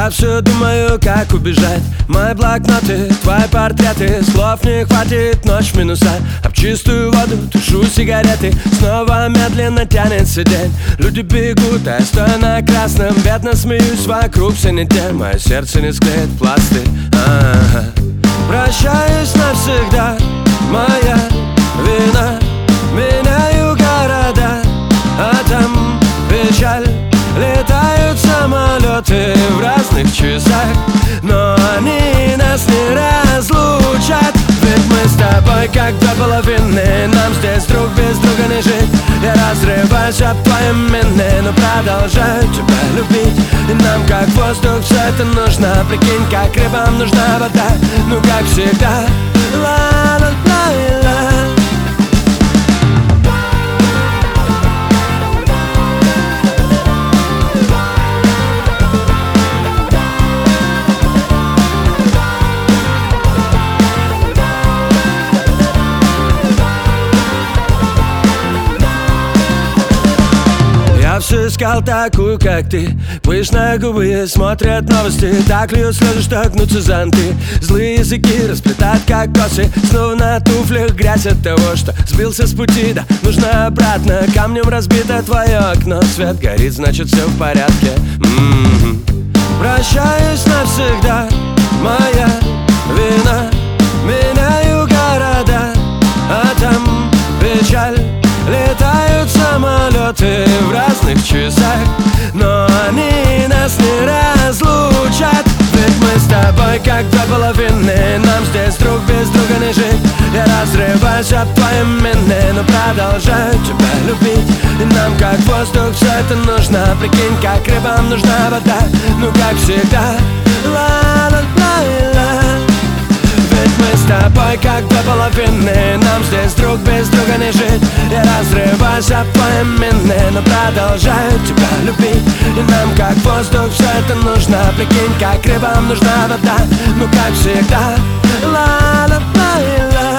Я все думаю, как убежать. Мои блокноты, твои портреты. Слов не хватит, ночь в минуса. Об чистую воду тушу сигареты. Снова медленно тянется день. Люди бегут, а я стою на красном. Бедно смеюсь, вокруг все не те. Мое сердце не склеит пластырь. Прощаюсь навсегда, моя вина. Меняю города, а там печаль. Летают самолеты в разных часах, но они нас не разлучат. Ведь мы с тобой как две половины. Нам здесь друг без друга не жить. Я разрываюсь об твоем имени, но продолжаю тебя любить. И нам как воздух все это нужно. Прикинь, как рыбам нужна вода. Ну как всегда. Ла-ла-ла-ла. Я все искал такую, как ты. Пышные губы смотрят новости. Так льют слезы, что гнутся зонты. Злые языки расплетают, как косы. Снова на туфлях грязь от того, что сбился с пути. Да, нужно обратно. Камнем разбито твое окно. Свет горит, значит все в порядке. Прощаюсь навсегда, моя вина. Меняю города, а там печаль. Летают самолеты в разных часах, но они нас не разлучат. Ведь мы с тобой как две половины. Нам здесь друг без друга не жить. Я разрываюсь об твоем имени, но продолжаю тебя любить. И нам как воздух все это нужно. Прикинь, как рыбам нужна вода. Ну как всегда. Ла-ла-ла-ла. Ведь мы с тобой как две половины. Нам здесь друг без друга не жить. Я разрываюсь об твоем имени, но продолжаю тебя любить. И нам как воздух все это нужно. Прикинь, как рыбам нужна вода. Ну как всегда. Ла-ла-ла-ла.